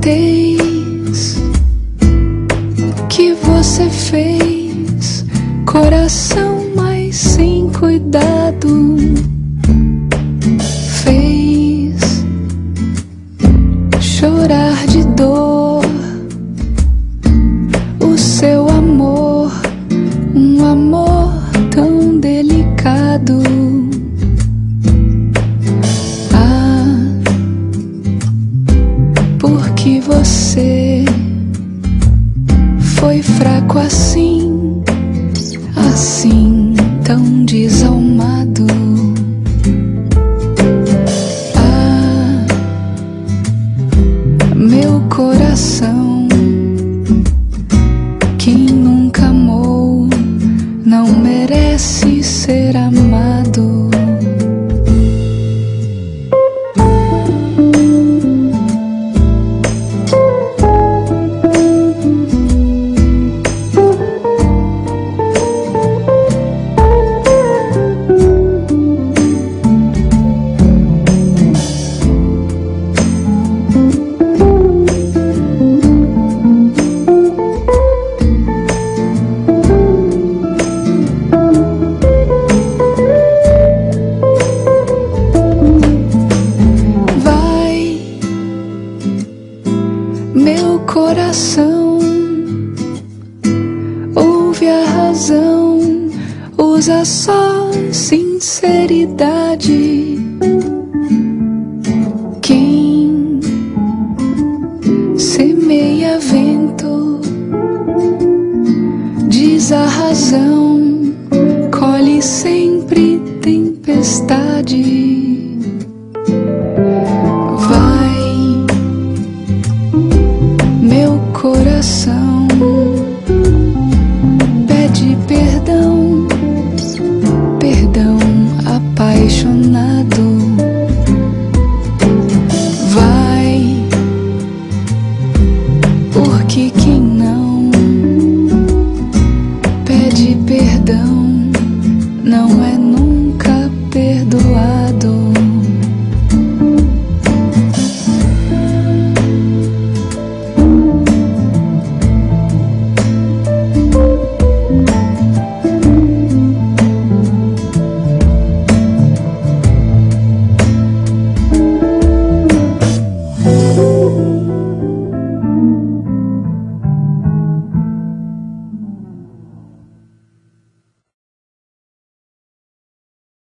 notez que você fez coração, mas sem cuidado. Fez chorar de dor o seu amor, um amor tão delicado. Porque você foi fraco assim, assim, tão desalmado. Meu coração, quem nunca amou não merece ser amado. Meu coração, ouve a razão, usa só sinceridade. Quem semeia vento, diz a razão, colhe sempre tempestade. Meu coração pede perdão, perdão apaixonado. Vai, porque quem não pede perdão não é nunca